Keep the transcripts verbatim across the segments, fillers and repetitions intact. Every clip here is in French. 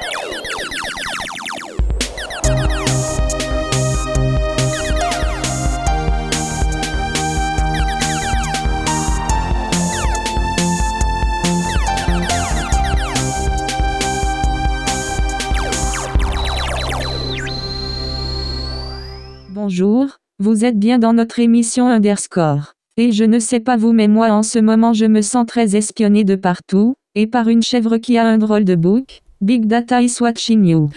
Bonjour, vous êtes bien dans notre émission Underscore. Et je ne sais pas vous mais moi en ce moment je me sens très espionné de partout, et par une chèvre qui a un drôle de bouc. Big Data is watching you.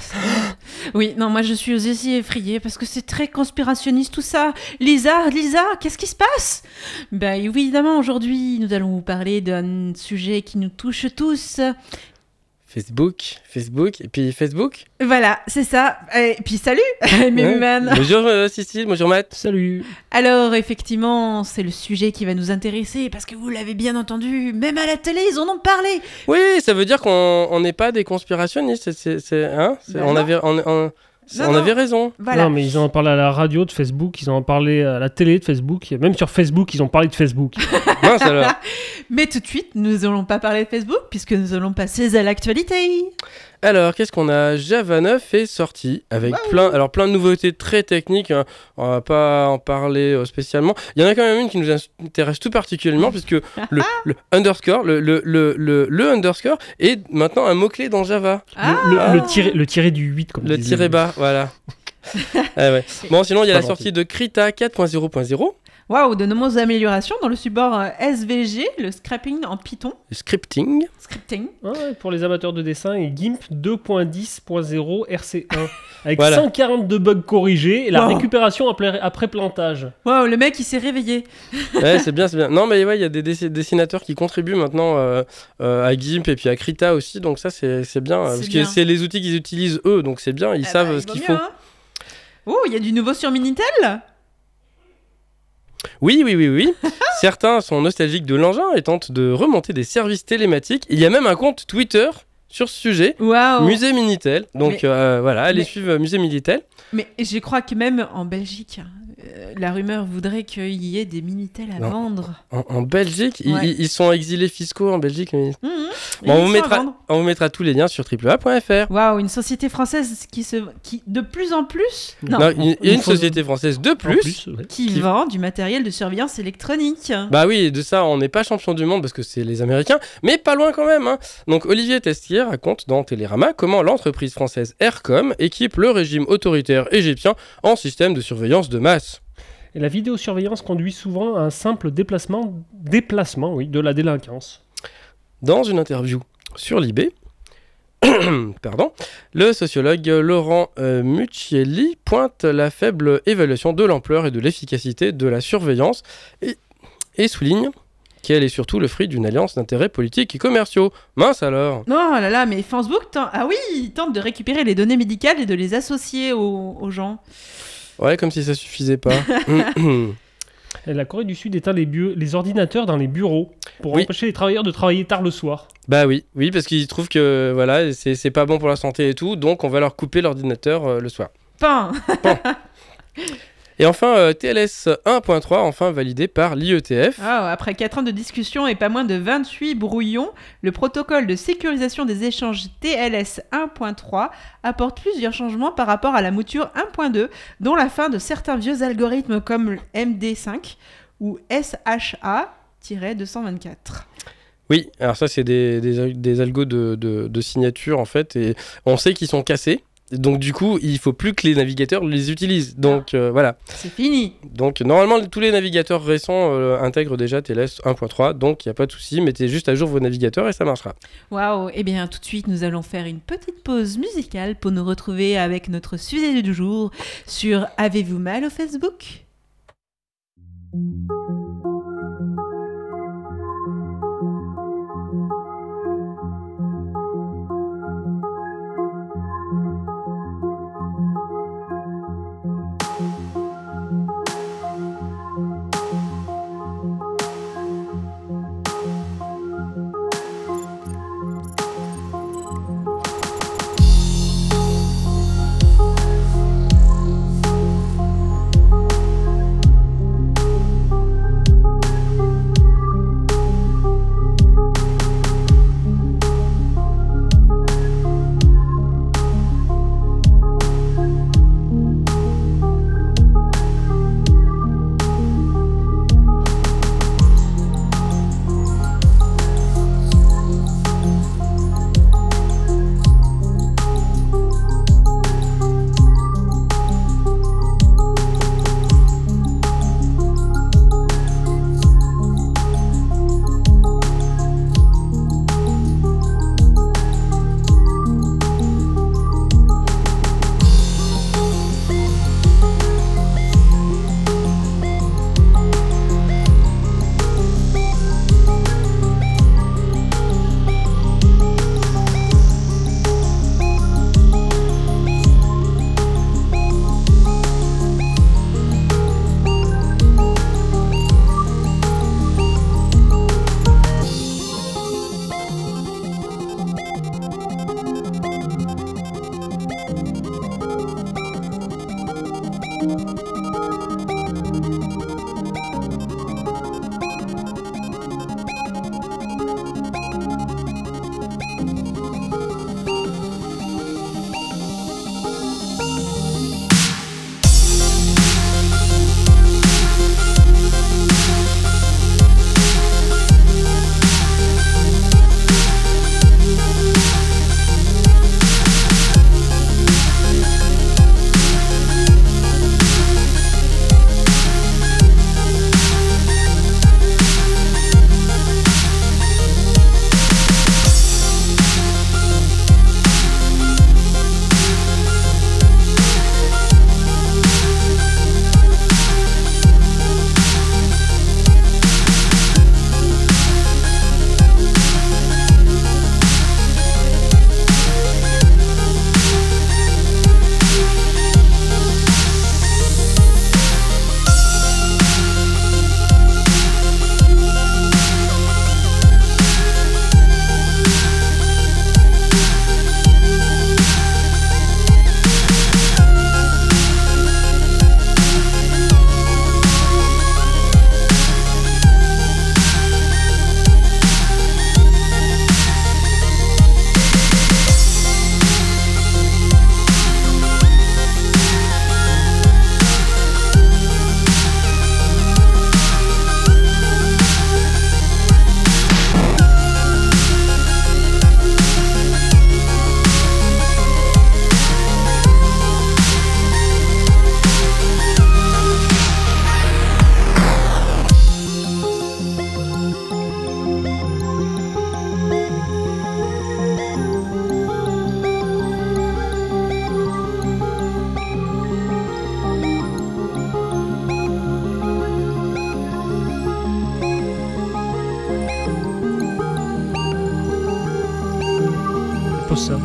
Oui, non, moi je suis aussi effrayée parce que c'est très conspirationniste tout ça. Lisa, Lisa, qu'est-ce qui se passe ? Ben oui, évidemment, aujourd'hui nous allons vous parler d'un sujet qui nous touche tous. Facebook, Facebook, et puis Facebook. Voilà, c'est ça. Et puis salut, mes man. Bonjour euh, Cécile, bonjour Matt. Salut. Alors effectivement, c'est le sujet qui va nous intéresser parce que vous l'avez bien entendu, même à la télé, ils en ont parlé. Oui, ça veut dire qu'on n'est pas des conspirationnistes, c'est, c'est, c'est, hein c'est, bah on, non. avait, on, on, Non, on non. avait raison. Voilà. Non, mais ils en ont parlé à la radio de Facebook, ils en ont parlé à la télé de Facebook, et même sur Facebook, ils ont parlé de Facebook. Mince alors. Mais tout de suite, nous n'allons pas parler de Facebook puisque nous allons passer à l'actualité. Alors, qu'est-ce qu'on a ? Java neuf est sorti avec Wow. plein, alors plein de nouveautés très techniques. Hein. On va pas en parler euh, spécialement. Il y en a quand même une qui nous intéresse tout particulièrement puisque le, le underscore, le, le, le, le, le underscore est maintenant un mot-clé dans Java. Ah. Le, le, le, tiré, le tiré du huit, comme Le disait- tiré bas, voilà. Ah ouais. Bon, sinon, il y a Pas la sortie gentil. de Krita quatre point zéro point zéro, Waouh, de nombreuses améliorations dans le support euh, S V G, le scrapping en Python, le scripting. scripting. Ah ouais, pour les amateurs de dessin, et GIMP deux point dix point zéro R C un, avec Voilà. cent quarante-deux bugs corrigés et la Wow. récupération après, après plantage. Waouh, le mec il s'est réveillé. Ouais, c'est bien, c'est bien. Non, mais ouais, il y a des dess- dessinateurs qui contribuent maintenant euh, euh, à GIMP et puis à Krita aussi, donc ça, c'est, c'est bien. euh, C'est parce bien. que c'est les outils qu'ils utilisent eux, donc c'est bien, ils Eh savent bah, euh, il ce vaut qu'il mieux, faut. hein. Oh, il y a du nouveau sur Minitel. Oui, oui, oui, oui. Certains sont nostalgiques de l'engin et tentent de remonter des services télématiques. Il y a même un compte Twitter sur ce sujet, Waouh. Musée Minitel. Donc Mais- euh, voilà, allez mais- suivre euh, Musée Minitel. Mais je crois que même en Belgique, euh, la rumeur voudrait qu'il y ait des Minitel à Non. vendre. En, en Belgique, ils- Ouais. ils, ils sont exilés fiscaux en Belgique. Mais... Mmh, mmh. Bon, Et on, ils vous sont à mettra, vendre. on vous mettra tous les liens sur triple a point f r. Waouh, une société française qui, se, qui de plus en plus, non, Non, il y a Une une fois- société française de En plus. ouais. qui, qui- vend du matériel de surveillance électronique. Bah oui, de ça, on n'est pas champion du monde parce que c'est les Américains, mais pas loin quand même. Hein. Donc Olivier Testier raconte dans Télérama comment l'entreprise française Aircom équipe le régime autoritaire égyptien en système de surveillance de masse. Et la vidéosurveillance conduit souvent à un simple déplacement, déplacement oui, de la délinquance. Dans une interview sur Libé, pardon, le sociologue Laurent euh, Muccielli pointe la faible évaluation de l'ampleur et de l'efficacité de la surveillance et, et souligne qu'elle est surtout le fruit d'une alliance d'intérêts politiques et commerciaux. Mince alors. Non, oh là là, mais Facebook, tente... ah oui, il tente de récupérer les données médicales et de les associer aux, aux gens. Ouais, comme si ça suffisait pas. Et la Corée du Sud éteint les, bu- les ordinateurs dans les bureaux pour Oui. empêcher les travailleurs de travailler tard le soir. Bah oui, oui, parce qu'ils trouvent que voilà, c'est, c'est pas bon pour la santé et tout, donc on va leur couper l'ordinateur euh, le soir. Pain. Et enfin, euh, T L S un point trois, enfin validé par l'I E T F. Ah, après quatre ans de discussion et pas moins de vingt-huit brouillons, le protocole de sécurisation des échanges T L S un point trois apporte plusieurs changements par rapport à la mouture un point deux, dont la fin de certains vieux algorithmes comme M D cinq ou S H A deux cent vingt-quatre. Oui, alors ça c'est des, des, des algos de, de, de signature en fait, et on sait qu'ils sont cassés. Donc du coup, il faut plus que les navigateurs les utilisent. Donc euh, voilà. C'est fini. Donc normalement, tous les navigateurs récents euh, intègrent déjà T L S un point trois, donc il n'y a pas de souci. Mettez juste à jour vos navigateurs et ça marchera. Waouh. Eh bien, tout de suite, nous allons faire une petite pause musicale pour nous retrouver avec notre sujet du jour sur Avez-vous mal au Facebook ? pose ça.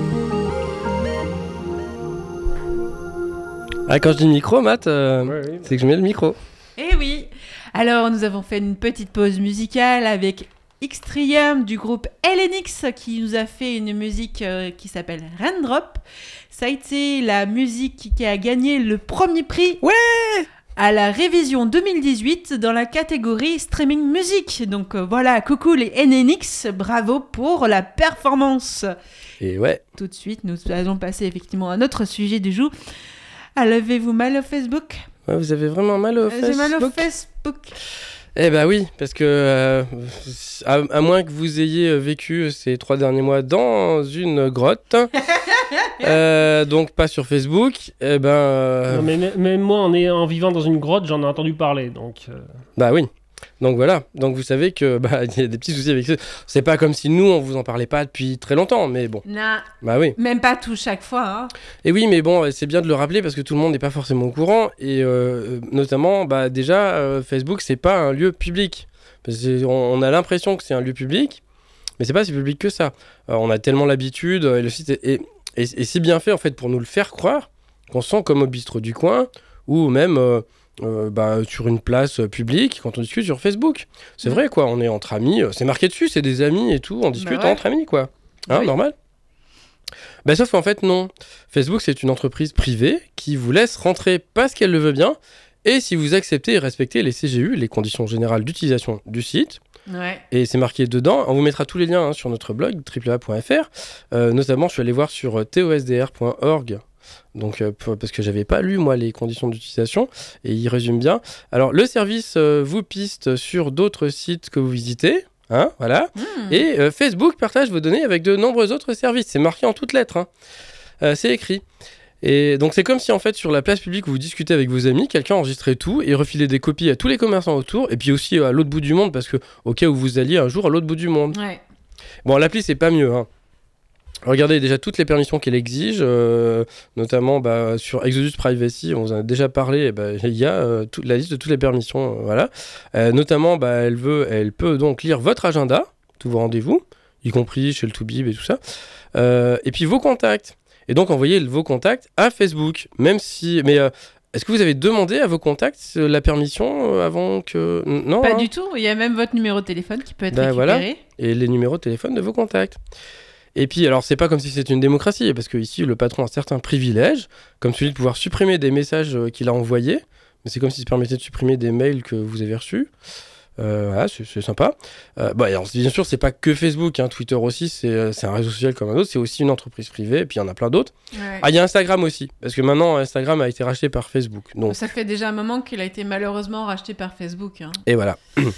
Ah, quand je dis micro, Matt, euh, Ouais, oui. c'est que je mets le micro. Eh oui. Alors, nous avons fait une petite pause musicale avec Xtrium du groupe L N X qui nous a fait une musique euh, qui s'appelle Raindrop. Ça a été la musique qui a gagné le premier prix Ouais à la révision deux mille dix-huit dans la catégorie streaming musique. Donc euh, voilà, coucou les N N X, bravo pour la performance. Et ouais. Tout de suite, nous allons passer effectivement à notre sujet du jour. Avez-vous mal au Facebook ? Ouais, vous avez vraiment mal au Euh, Facebook. J'ai mal au Facebook. Eh bah oui, parce que euh, à, à moins que vous ayez vécu ces trois derniers mois dans une grotte, euh, donc pas sur Facebook, eh ben euh, Non, mais mais- même moi, en, est- en vivant dans une grotte, j'en ai entendu parler. Donc, euh, bah oui. Donc voilà, donc vous savez que bah il y a des petits soucis avec ça. C'est pas comme si nous on vous en parlait pas depuis très longtemps, mais bon. Non, Bah oui. même pas tout chaque fois. Hein. Et oui, mais bon, c'est bien de le rappeler parce que tout le monde n'est pas forcément au courant et euh, notamment bah déjà euh, Facebook c'est pas un lieu public. Parce que on, on a l'impression que c'est un lieu public, mais c'est pas si public que ça. Euh, on a tellement l'habitude et le site est, est, est- est si bien fait en fait pour nous le faire croire qu'on se sent comme au bistrot du coin ou même euh, euh, bah, sur une place publique quand on discute sur Facebook. C'est Mhm. vrai quoi, on est entre amis, euh, c'est marqué dessus, c'est des amis et tout, on discute ouais. entre amis quoi. Hein, Oui. normal. Bah, sauf qu'en fait non. Facebook c'est une entreprise privée qui vous laisse rentrer parce qu'elle le veut bien et si vous acceptez et respectez les C G U, les conditions générales d'utilisation du site. Ouais. Et c'est marqué dedans. On vous mettra tous les liens hein, sur notre blog triple a point f r. Euh, notamment, je suis allé voir sur euh, t o s d r point org. Donc, euh, pour- parce que j'avais pas lu moi les conditions d'utilisation et il résume bien. Alors, le service euh, vous piste sur d'autres sites que vous visitez. Hein, voilà. Hmm. Et euh, Facebook partage vos données avec de nombreux autres services. C'est marqué en toutes lettres. Hein. Euh, c'est écrit. Et donc c'est comme si en fait sur la place publique où vous discutez avec vos amis, quelqu'un enregistrait tout et refilait des copies à tous les commerçants autour et puis aussi à l'autre bout du monde parce que au cas où vous alliez un jour à l'autre bout du monde. Ouais. Bon, l'appli c'est pas mieux. Hein. Regardez déjà toutes les permissions qu'elle exige, euh, notamment bah, sur Exodus Privacy, on vous en a déjà parlé, et bah, il y a euh, toute la liste de toutes les permissions, euh, voilà. Euh, notamment, bah, elle veut, elle peut donc lire votre agenda, tous vos rendez-vous, y compris chez le Toubib et tout ça, euh, et puis vos contacts. Et donc envoyer vos contacts à Facebook, même si, mais euh, est-ce que vous avez demandé à vos contacts euh, la permission euh, avant que, non Pas hein du tout. Il y a même votre numéro de téléphone qui peut être Bah, récupéré. et les numéros de téléphone de vos contacts. Et puis, alors, c'est pas comme si c'était une démocratie, parce que ici, le patron a certains privilèges, comme celui de pouvoir supprimer des messages euh, qu'il a envoyés, mais c'est comme s'il se permettait de supprimer des mails que vous avez reçus. Euh, voilà, c'est, c'est sympa. Euh, bah, alors, bien sûr, c'est pas que Facebook, hein, Twitter aussi, c'est, euh, c'est un réseau social comme un autre, c'est aussi une entreprise privée, et puis il y en a plein d'autres. Ouais. Ah, il y a Instagram aussi, parce que maintenant, Instagram a été racheté par Facebook. Donc, Ça fait déjà un moment qu'il a été malheureusement racheté par Facebook. Hein. et voilà.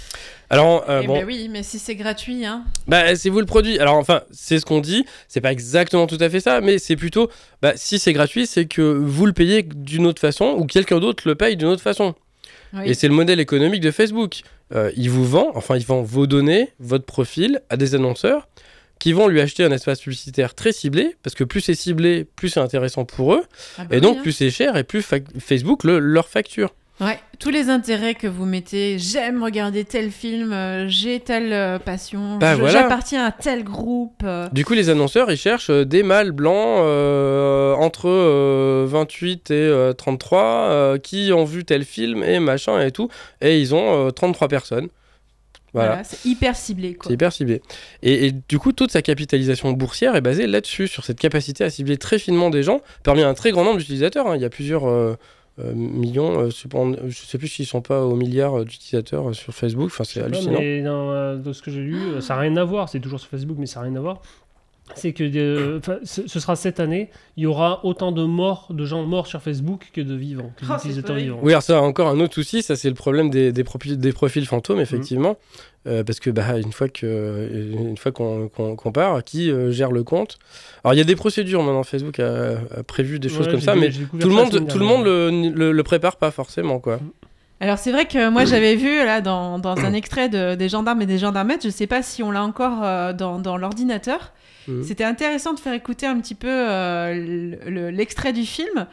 Alors, euh, Eh bon. ben oui, mais si c'est gratuit, hein. Bah, c'est vous le produit. Alors, enfin, c'est ce qu'on dit. C'est pas exactement tout à fait ça, mais c'est plutôt, bah, si c'est gratuit, c'est que vous le payez d'une autre façon ou quelqu'un d'autre le paye d'une autre façon. Oui. Et c'est le modèle économique de Facebook. Euh, il vous vend, enfin, il vend vos données, votre profil à des annonceurs qui vont lui acheter un espace publicitaire très ciblé, parce que plus c'est ciblé, plus c'est intéressant pour eux, Ah bah et oui, donc hein. plus c'est cher et plus fa- Facebook le, leur facture. Ouais, tous les intérêts que vous mettez, j'aime regarder tel film, euh, j'ai telle euh, passion, Bah je- voilà. j'appartiens à tel groupe. euh. Du coup, les annonceurs, ils cherchent euh, des mâles blancs euh, entre euh, vingt-huit et euh, trente-trois euh, qui ont vu tel film et machin et tout. Et ils ont euh, trente-trois personnes. Voilà. Voilà, c'est hyper ciblé, quoi. C'est hyper ciblé. Et, et du coup, toute sa capitalisation boursière est basée là-dessus, sur cette capacité à cibler très finement des gens, parmi un très grand nombre d'utilisateurs. Hein. Il y a plusieurs euh, euh, millions, euh, je sais pas, je sais plus s'ils sont pas au milliard euh, d'utilisateurs euh, sur Facebook. Enfin, c'est je sais pas, hallucinant. mais dans, euh, de ce que j'ai lu, euh, ça n'a rien à voir. C'est toujours sur Facebook, mais ça n'a rien à voir. C'est que euh, 'fin, ce ce sera cette année, il y aura autant de morts, de gens morts sur Facebook que de vivants, que Oh, c'est d'utilisateurs horrible. vivants. Oui, alors ça, encore un autre souci, ça c'est le problème des, des, profils, des profils fantômes, effectivement. Mhm. Euh, parce que bah, une fois, que, une fois qu'on, qu'on, qu'on part, qui euh, gère le compte? Alors il y a des procédures maintenant, Facebook a, a prévu des choses Ouais, comme j'ai ça, vu- mais j'ai découvert tout le ça la monde, semaine tout le, monde le, le, le prépare pas forcément, quoi. Alors c'est vrai que moi j'avais vu là dans, dans un extrait de, des gendarmes et des gendarmettes, je sais pas si on l'a encore euh, dans, dans l'ordinateur. Mhm. C'était intéressant de faire écouter un petit peu euh, le- le- l'extrait du film,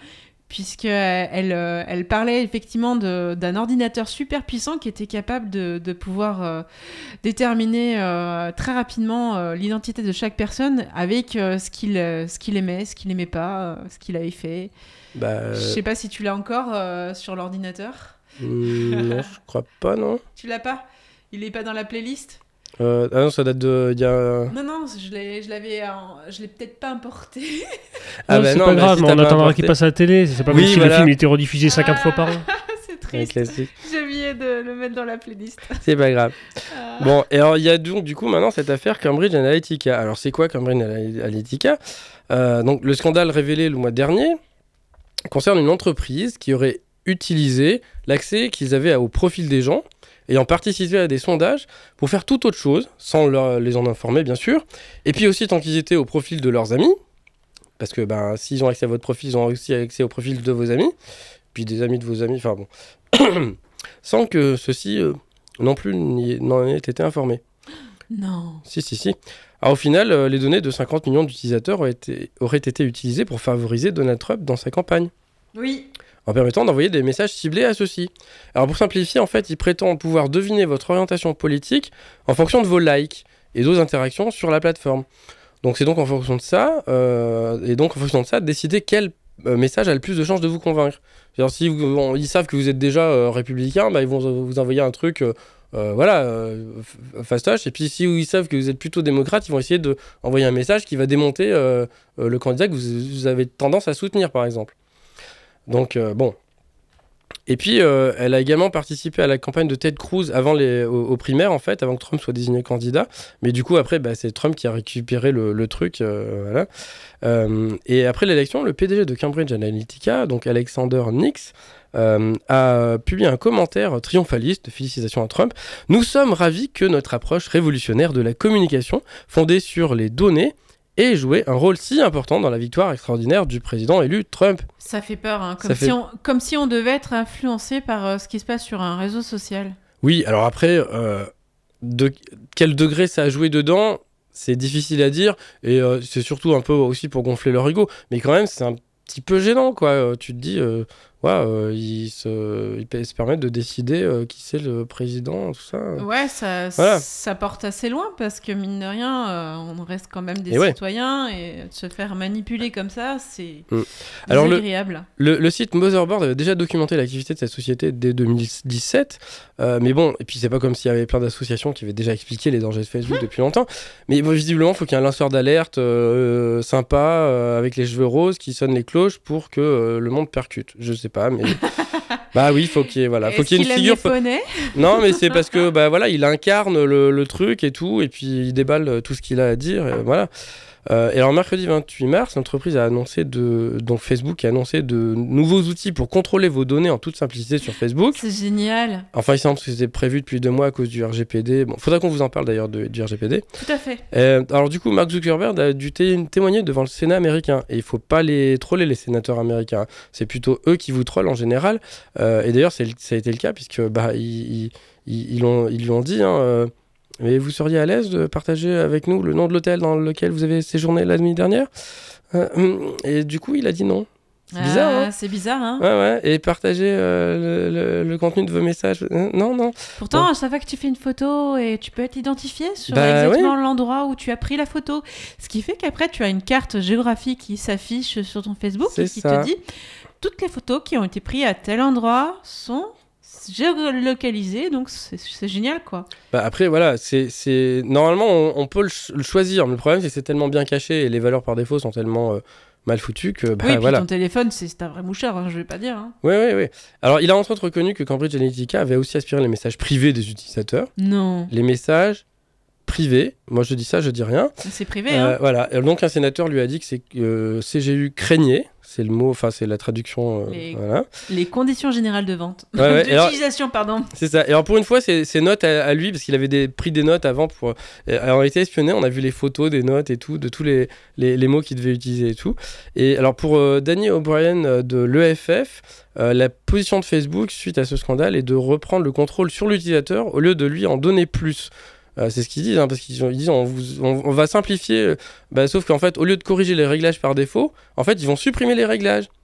puisqu'elle euh, elle parlait effectivement de, d'un ordinateur super puissant qui était capable de, de pouvoir euh, déterminer euh, très rapidement euh, l'identité de chaque personne avec euh, ce, qu'il, euh, ce qu'il aimait, ce qu'il n'aimait pas, euh, ce qu'il avait fait. Bah, euh... Je sais pas si tu l'as encore euh, sur l'ordinateur. Mmh, non, je crois pas, non. Tu l'as pas ? Il est pas dans la playlist ? Euh, ah non, ça date de. Y a... Non, non, je l'ai, je l'avais, en... je l'ai peut-être pas importé. Ah non, bah c'est non, pas bah grave, si mais t'as on pas attendra importé. qu'il passe à la télé. C'est pas Oui, comme si voilà. le film était rediffusé cinquante fois par an. C'est Un triste. classique. J'ai oublié de le mettre dans la playlist. C'est pas grave. Ah. Bon, et alors il y a donc du coup maintenant cette affaire Cambridge Analytica. Alors c'est quoi Cambridge Analytica ? euh, Donc le scandale révélé le mois dernier concerne une entreprise qui aurait utilisé l'accès qu'ils avaient au profil des gens ayant participé à des sondages pour faire toute autre chose, sans leur, les en informer bien sûr, et puis aussi tant qu'ils étaient au profil de leurs amis, parce que ben, s'ils ont accès à votre profil, ils ont aussi accès au profil de vos amis, puis des amis de vos amis, enfin bon, sans que ceux-ci euh, non plus n'en aient été informés. Non. Si, si, si. Alors au final, euh, les données de cinquante millions d'utilisateurs auraient été, auraient été utilisées pour favoriser Donald Trump dans sa campagne. Oui. En permettant d'envoyer des messages ciblés à ceux-ci. Alors pour simplifier, en fait, il prétend pouvoir deviner votre orientation politique en fonction de vos likes et d'autres interactions sur la plateforme. Donc c'est donc en fonction de ça, euh, et donc en fonction de ça, décider quel euh, message a le plus de chances de vous convaincre. C'est-à-dire, si vous, bon, ils savent que vous êtes déjà euh, républicain, bah, ils vont vous envoyer un truc, euh, euh, voilà, euh, fastoche. Et puis si ils savent que vous êtes plutôt démocrate, ils vont essayer d'envoyer un message qui va démonter euh, euh, le candidat que vous, vous avez tendance à soutenir, par exemple. Donc, euh, bon. Et puis, euh, elle a également participé à la campagne de Ted Cruz avant les, aux, aux primaires, en fait, avant que Trump soit désigné candidat. Mais du coup, après, bah, c'est Trump qui a récupéré le, le truc. Euh, voilà. euh, et après l'élection, le P D G de Cambridge Analytica, donc Alexander Nix, euh, a publié un commentaire triomphaliste de félicitations à Trump. « Nous sommes ravis que notre approche révolutionnaire de la communication, fondée sur les données, et jouer un rôle si important dans la victoire extraordinaire du président élu Trump. » Ça fait peur, hein, comme, Ça si fait- on, comme si on devait être influencé par euh, ce qui se passe sur un réseau social. Oui, alors après, euh, de quel degré ça a joué dedans, c'est difficile à dire, et euh, c'est surtout un peu aussi pour gonfler leur ego, mais quand même, c'est un petit peu gênant, quoi. Euh, tu te dis, euh, ouais, euh, ils, se, ils pe- se permettent de décider euh, qui c'est le président, tout ça. Ouais, ça, Voilà. ça porte assez loin parce que mine de rien, euh, on reste quand même des Et ouais. citoyens et de se faire manipuler comme ça, c'est Mm. Alors, le- désagréable. Le, le site Motherboard avait déjà documenté l'activité de cette société dès deux mille dix-sept, euh, mais bon, et puis c'est pas comme s'il y avait plein d'associations qui avaient déjà expliqué les dangers de Facebook depuis longtemps, mais bon, visiblement, il faut qu'il y ait un lanceur d'alerte euh, sympa, euh, avec les cheveux roses, qui sonne les cloches pour que euh, le monde percute. Je sais pas, mais... bah oui, faut qu'il y ait, voilà, faut Est-ce qu'il y ait une qu'il aime figure... les poneys ? Non, mais c'est parce que bah voilà, il incarne le, le truc et tout, et puis il déballe euh, tout ce qu'il a à dire, et voilà. Euh, et alors mercredi vingt-huit mars, l'entreprise a annoncé de donc Facebook a annoncé de nouveaux outils pour contrôler vos données en toute simplicité sur Facebook. C'est génial, Enfin, il semble que c'était prévu depuis deux mois à cause du R G P D. Bon, faudra qu'on vous en parle d'ailleurs de- du R G P D. tout à fait. Euh, alors du coup, Mark Zuckerberg a dû té- témoigner devant le Sénat américain. Et il faut pas les troller, les sénateurs américains. C'est plutôt eux qui vous trollent en général. Euh, et d'ailleurs, c'est le- ça a été le cas puisque bah, ils, ils, ils, ils l'ont- ils lui ont dit... Hein, euh, mais vous seriez à l'aise de partager avec nous le nom de l'hôtel dans lequel vous avez séjourné la nuit dernière ? Euh, hum, Et du coup, il a dit non. C'est bizarre, Ah, hein ? c'est bizarre, hein. Ouais, ouais. Et partager euh, le, le- le contenu de vos messages. Euh, non, non. Pourtant, Bon. à chaque fois que tu fais une photo, et tu peux être identifié sur Bah, exactement l'endroit où tu as pris la photo. Ce qui fait qu'après, tu as une carte géographique qui s'affiche sur ton Facebook C'est et qui ça. te dit toutes les photos qui ont été prises à tel endroit sont géolocalisées. Donc, c'est c'est génial, quoi. Bah après, voilà, c'est, c'est... normalement, on, on peut le, ch- le choisir. Mais le problème, c'est que c'est tellement bien caché et les valeurs par défaut sont tellement euh, mal foutues que, bah oui, puis voilà. ton téléphone, c'est c'est un vrai mouchard, hein, je vais pas dire. Hein. Oui, oui, oui. Alors, il a entre autres reconnu que Cambridge Analytica avait aussi aspiré les messages privés des utilisateurs. Non, Les messages privés, moi je dis ça, je dis rien. c'est privé. Euh, Hein. voilà. Et donc, un sénateur lui a dit que c'est, euh, C G U craignait, c'est le mot, enfin, c'est la traduction. euh, Les- Voilà. Les conditions générales de vente. Ouais, ouais, et alors- D'utilisation, pardon. C'est ça. Et alors pour une fois, c'est ses notes à, à lui, parce qu'il avait des, pris des notes avant pour. Et, alors, on a été espionné, on a vu les photos des notes et tout, de tous les, les, les mots qu'il devait utiliser et tout. Et alors pour euh, Danny O'Brien euh, de l'E F F, euh, la position de Facebook suite à ce scandale est de reprendre le contrôle sur l'utilisateur au lieu de lui en donner plus. Euh, c'est ce qu'ils disent, hein, parce qu'ils ils disent on, vous, on, on va simplifier, euh, bah, sauf qu'en fait, au lieu de corriger les réglages par défaut, en fait, ils vont supprimer les réglages.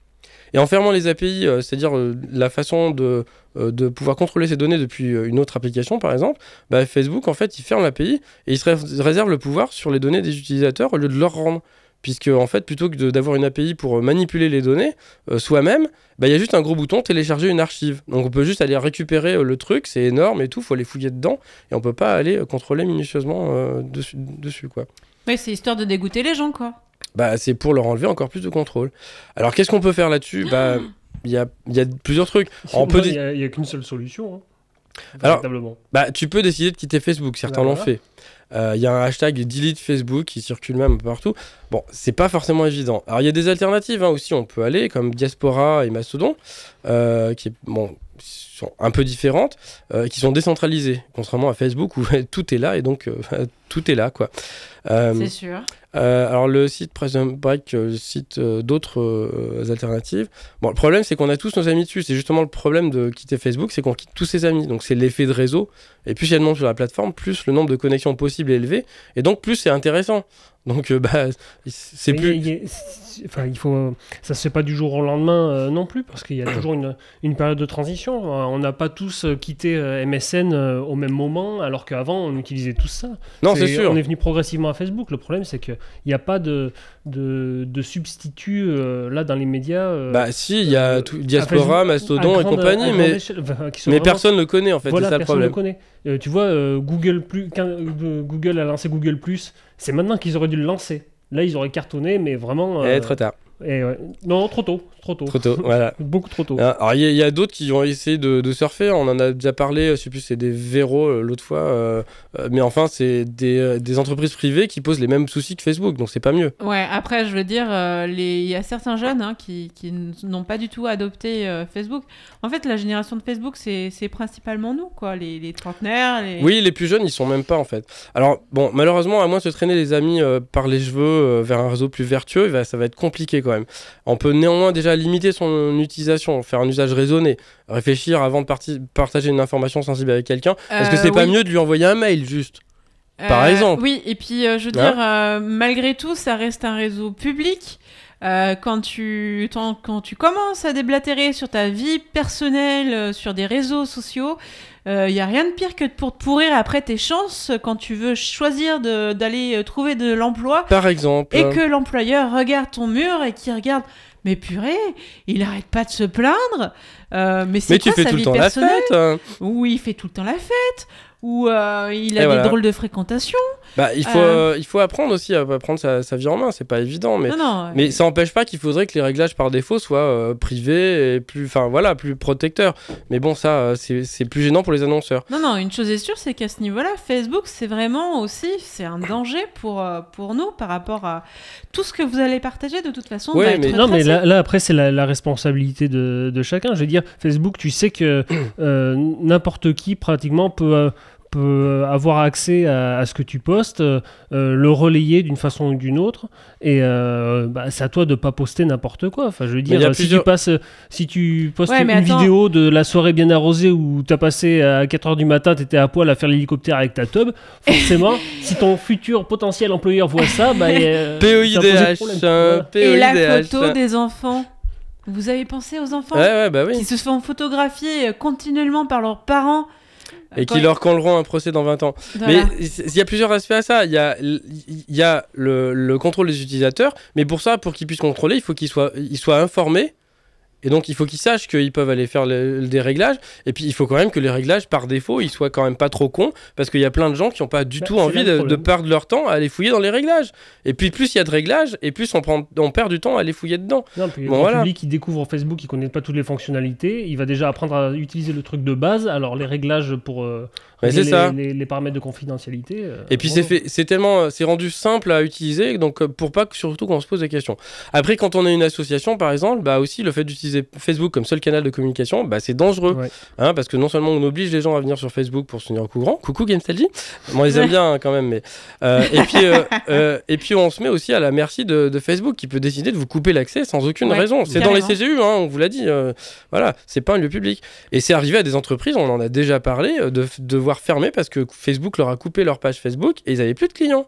Et en fermant les A P I, euh, c'est-à-dire euh, la façon de, euh, de pouvoir contrôler ces données depuis euh, une autre application, par exemple, bah, Facebook, en fait, il ferme l'A P I et il se ré- réserve le pouvoir sur les données des utilisateurs au lieu de leur rendre. Puisque, en fait, plutôt que de, d'avoir une A P I pour manipuler les données euh, soi-même, bah, il y a juste un gros bouton télécharger une archive. Donc on peut juste aller récupérer euh, le truc, c'est énorme et tout, il faut aller fouiller dedans et on peut pas aller euh, contrôler minutieusement euh, dessus, dessus, quoi. Oui, c'est histoire de dégoûter les gens, quoi. Bah, c'est pour leur enlever encore plus de contrôle. Alors qu'est-ce qu'on peut faire là-dessus ? Bah, il y a, y a plusieurs trucs. On Non, peut Il dé- n'y a, il y a qu'une seule solution. Hein. Alors, Véritablement. bah, tu peux décider de quitter Facebook, certains Bah, l'ont voilà. fait. Il y a un hashtag delete Facebook qui circule même un peu partout. Bon, c'est pas forcément évident. Alors il y a des alternatives hein, aussi, on peut aller, comme Diaspora et Mastodon, euh, qui bon, sont un peu différentes, euh, qui sont décentralisées, contrairement à Facebook où tout est là et donc euh, tout est là, quoi. Euh, C'est sûr. Euh, alors le site Prison Break euh, cite euh, d'autres euh, alternatives. Bon, le problème c'est qu'on a tous nos amis dessus. C'est justement le problème de quitter Facebook, c'est qu'on quitte tous ses amis. Donc c'est l'effet de réseau. Et plus il y a de monde sur la plateforme, plus le nombre de connexions possibles est élevé. Et donc plus c'est intéressant. Donc euh, bah c'est Mais plus. il y a- il y a- c'est- enfin, il faut, ça se fait pas du jour au lendemain euh, non plus, parce qu'il y a toujours une, une période de transition. Euh, On n'a pas tous euh, quitté euh, M S N euh, au même moment, alors qu'avant on utilisait tous ça. Non, c'est sûr. On est venu progressivement à Facebook. Le problème, c'est qu'il n'y a pas de, de, de substitut euh, là dans les médias. euh, Bah si, il y a euh, tout- à Diaspora, Facebook, Mastodon à et grande- compagnie, à grande mais, échelle, enfin, qui sont mais vraiment- personne ne le connaît en fait, voilà, c'est ça le personne ne problème. le connaît. Euh, tu vois, euh, Google, plus, qu'un- euh, Google a lancé Google Plus. C'est maintenant qu'ils auraient dû le lancer. Là, ils auraient cartonné, mais vraiment. Eh, euh, trop tard, et ouais. Non, trop tôt. Trop tôt. trop tôt, voilà. Beaucoup trop tôt. Ah, Alors il y, a- il y a d'autres qui ont essayé de, de surfer, on en a déjà parlé, je sais plus, c'est des Vero euh, l'autre fois, euh, euh, mais enfin c'est des, euh, des entreprises privées qui posent les mêmes soucis que Facebook, donc c'est pas mieux. Ouais, après, je veux dire, euh, les- il y a certains jeunes hein, qui, qui n- n'ont pas du tout adopté euh, Facebook. En fait, la génération de Facebook, c'est c'est principalement nous, quoi, les, les trentenaires. Les... Oui, les plus jeunes, ils sont même pas en fait. Alors bon, malheureusement, à moins de se traîner les amis euh, par les cheveux euh, vers un réseau plus vertueux, il va- ça va être compliqué quand même. On peut néanmoins déjà limiter son utilisation, faire un usage raisonné, réfléchir avant de parti- partager une information sensible avec quelqu'un, parce que Euh, c'est pas oui. mieux de lui envoyer un mail juste. par exemple. Oui, et puis euh, je veux Hein dire, euh, malgré tout, ça reste un réseau public. Euh, quand, tu, t'en- quand tu commences à déblatérer sur ta vie personnelle, euh, sur des réseaux sociaux, il n'y a rien de pire que de pour te pourrir après tes chances quand tu veux choisir de- d'aller euh, trouver de l'emploi Par exemple. et que l'employeur regarde ton mur et qui regarde. Mais purée, il arrête pas de se plaindre. Euh, mais c'est Mais tu quoi fais sa tout le vie temps la personnelle fête. hein. Ou il fait tout le temps la fête, ou euh, il a Et des voilà. drôles de fréquentation. Bah, il faut, Euh. euh, il faut apprendre aussi à à prendre sa, sa vie en main, c'est pas évident, mais. Non, non. Mais euh, ça n'empêche pas qu'il faudrait que les réglages par défaut soient euh, privés et plus, enfin voilà, plus protecteurs. Mais bon, ça, euh, c'est c'est plus gênant pour les annonceurs. Non, non, une chose est sûre, c'est qu'à ce niveau-là, Facebook, c'est vraiment aussi, c'est un danger pour, euh, pour nous par rapport à tout ce que vous allez partager de toute façon. Ouais, va être mais- Non, mais tracé. là, là, après, c'est la, la responsabilité de, de chacun. Je veux dire, Facebook, tu sais que euh, n'importe qui, pratiquement, peut, euh, peut avoir accès à, à ce que tu postes, euh, euh, le relayer d'une façon ou d'une autre. Et euh, bah, c'est à toi de pas poster n'importe quoi. Enfin, je veux Mais il y dire, a si, plusieurs- tu passes, si tu postes Ouais, une mais attends. vidéo de la soirée bien arrosée où tu as passé à quatre heures du matin, tu étais à poil à faire l'hélicoptère avec ta tub, forcément, si ton futur potentiel employeur voit ça, bah, euh, P O ça I pose D des H. problèmes. euh, Voilà. P O I D H. Et la photo des enfants. Vous avez pensé aux enfants Ouais, ouais, bah oui. qui se font photographier euh, continuellement par leurs parents Et Quand- qui leur colleront un procès dans vingt ans. Voilà. Mais il y a plusieurs aspects à ça. Il y a, il y a le, le contrôle des utilisateurs, mais pour ça, pour qu'ils puissent contrôler, il faut qu'ils soient, ils soient informés. Et donc, il faut qu'ils sachent qu'ils peuvent aller faire le- des réglages. Et puis, il faut quand même que les réglages, par défaut, ils soient quand même pas trop cons. Parce qu'il y a plein de gens qui n'ont pas du Bah, tout c'est là envie le de, de problème. perdre leur temps à aller fouiller dans les réglages. Et puis, plus il y a de réglages, et plus on, prend, on perd du temps à aller fouiller dedans. Non, puis Bon, le voilà. public qui découvre Facebook, qui connaît pas toutes les fonctionnalités, il va déjà apprendre à utiliser le truc de base. Alors les réglages pour euh, Ouais, régler c'est ça. les, les- les paramètres de confidentialité. euh, Et puis bon. c'est fait, c'est tellement, euh, c'est rendu simple à utiliser, donc euh, pour pas que surtout qu'on se pose des questions. Après, quand on est une association, par exemple, bah aussi le fait d'utiliser Facebook comme seul canal de communication, bah c'est dangereux, Ouais. hein, parce que non seulement on oblige les gens à venir sur Facebook pour se tenir au courant, coucou Gamestalgie, moi on les aime Ouais. bien hein, quand même, mais euh, et puis euh, euh, et puis on se met aussi à la merci de, de Facebook qui peut décider de vous couper l'accès sans aucune Ouais, raison. C'est dans les carrément. C G U, hein, on vous l'a dit, euh, voilà, c'est pas un lieu public. Et c'est arrivé à des entreprises, on en a déjà parlé, euh, de f- devoir fermer parce que Facebook leur a coupé leur page Facebook et ils avaient plus de clients.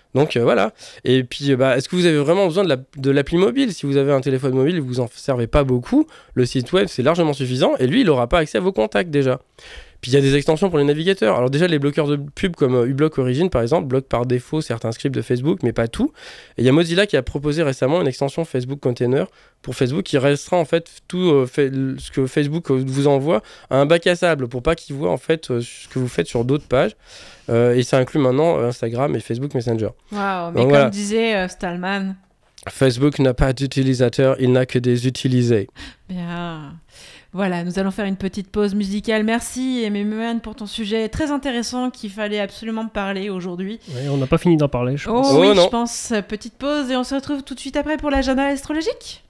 Donc euh, voilà. Et puis, euh, bah, est-ce que vous avez vraiment besoin de, la, de l'appli mobile ? Si vous avez un téléphone mobile et que vous n'en servez pas beaucoup, le site web, c'est largement suffisant. Et lui, il n'aura pas accès à vos contacts déjà. Puis il y a des extensions pour les navigateurs. Alors déjà, les bloqueurs de pub comme euh, uBlock Origin, par exemple, bloquent par défaut certains scripts de Facebook, mais pas tout. Et il y a Mozilla qui a proposé récemment une extension Facebook Container pour Facebook qui restreint en fait tout euh, fait, ce que Facebook vous envoie à un bac à sable pour pas qu'il voit en fait euh, ce que vous faites sur d'autres pages. Euh, et ça inclut maintenant euh, Instagram et Facebook Messenger. Waouh, mais Donc, comme voilà. disait euh, Stallman. Facebook n'a pas d'utilisateurs, il n'a que des utilisés. Bien. Voilà, nous allons faire une petite pause musicale. Merci, Aimé Meman, pour ton sujet très intéressant qu'il fallait absolument parler aujourd'hui. Ouais, on n'a pas fini d'en parler, je pense. Oh, Oh oui, non. je pense. Petite pause et on se retrouve tout de suite après pour l'agenda astrologique.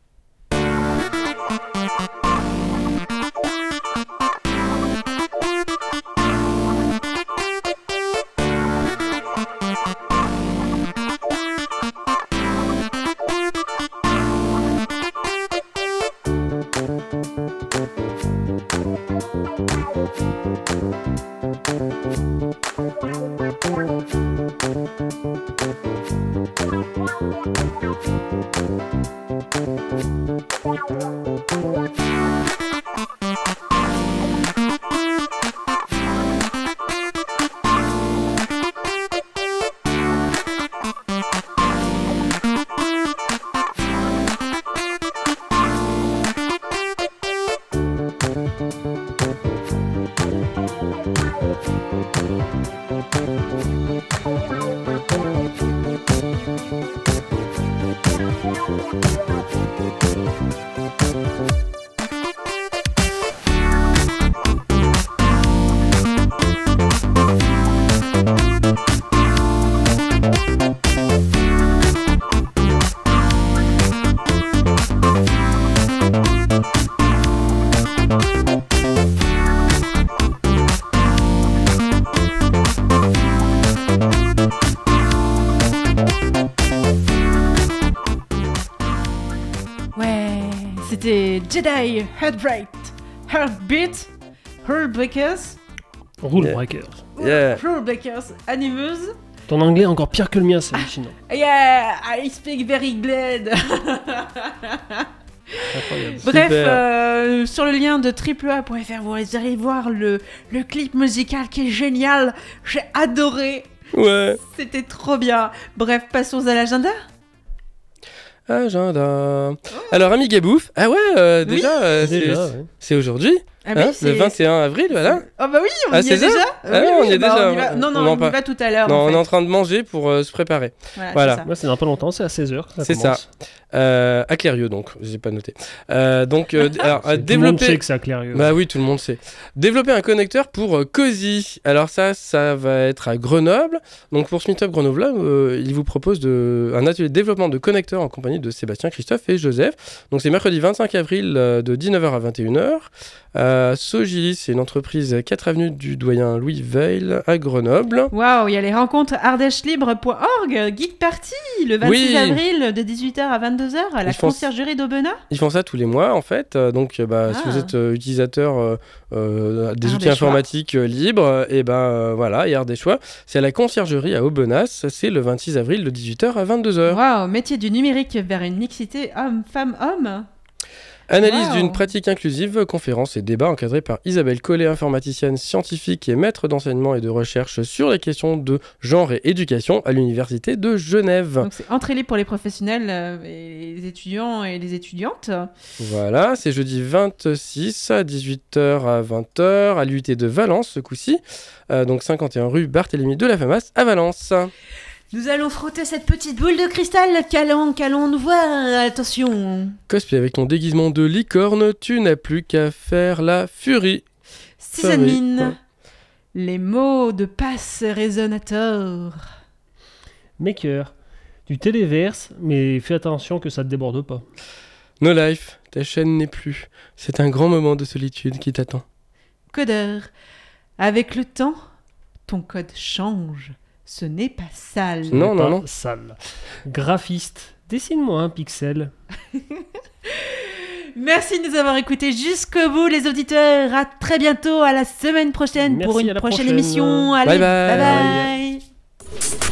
C'était Jedi Heartbreak, Heartbeat, Heartbreakers, Rule Yeah. Breakers. Yeah. Heartbreakers, Animeuse. Ton anglais est encore pire que le mien, c'est hallucinant. Yeah, I speak very glad. Incroyable. Bref, Super. euh, sur le lien de triple A point F R, vous allez voir le, le clip musical qui est génial. J'ai adoré. Ouais. C'était trop bien. Bref, passons à l'agenda. Agenda. Alors, ami Gabouf. Ah ouais, euh, Oui. déjà, euh, c'est, Déjà, ouais. c'est aujourd'hui, Ah hein, oui, c'est- le vingt et un avril, voilà. Ah bah oui, on À y est seize heures déjà. Ah ouais, on y est bah, déjà, on y va. on- Non, non, on on, en y parle. va tout à l'heure. Non, en on fait. est en train de manger pour euh, se préparer. Voilà, Voilà. c'est ça. Moi, c'est dans pas longtemps, c'est à seize heures. C'est ça. Euh, à Clérieux, donc, j'ai pas noté. Euh, donc, euh, d- alors, à Tout le monde développer. sait que c'est à Clérieux. Bah oui, tout le monde sait. Développer un connecteur pour euh, Cozy. Alors ça, ça va être à Grenoble. Donc pour Smith Up Grenoble, euh, il vous propose de, un atelier de développement de connecteurs en compagnie de Sébastien, Christophe et Joseph. Donc c'est mercredi vingt-cinq avril euh, de dix-neuf heures à vingt et une heures. Euh, Sogilis, c'est une entreprise quatre avenue du Doyen Louis Veil à Grenoble. Waouh, il y a les rencontres ardèche libre point org, Geek Party, le vingt-six Oui. avril de dix-huit heures à vingt-deux heures à la Ils font- conciergerie d'Aubenas. Ils font ça tous les mois en fait. Euh, donc euh, bah, si Ah. vous êtes euh, utilisateur euh, euh, des outils Ardéchois. informatiques euh, libres, et ben euh, voilà, et Ardéchois, c'est à la conciergerie à Aubenas. C'est le vingt-six avril de dix-huit heures à vingt-deux heures. Waouh, métier du numérique vers une mixité homme-femme-homme. Analyse Wow. d'une pratique inclusive, conférence et débat encadré par Isabelle Collet, informaticienne scientifique et maître d'enseignement et de recherche sur les questions de genre et éducation à l'Université de Genève. Donc c'est entrée libre pour les professionnels euh, et les étudiants et les étudiantes. Voilà, c'est jeudi vingt-six à dix-huit heures à vingt heures à l'U T de Valence ce coup-ci, euh, donc cinquante et un rue Barthélemy de la Famas à Valence. Nous allons frotter cette petite boule de cristal. Qu'allons, qu'allons-nous voir? Attention. Cosplay avec ton déguisement de licorne, tu n'as plus qu'à faire la furie. Season Sorry. Min. Ouais. Les mots de passe résonnent à tort. Maker, tu téléverses, mais fais attention que ça te déborde pas. No Life, ta chaîne n'est plus. C'est un grand moment de solitude qui t'attend. Codeur. Avec le temps, ton code change. Ce n'est pas sale. Non, non, Pas non. Sale. Graphiste, dessine-moi un pixel. Merci de nous avoir écoutés jusqu'au bout, les auditeurs. À très bientôt, à la semaine prochaine Merci, pour à une la prochaine prochaine. émission. Allez, Bye bye. bye, bye.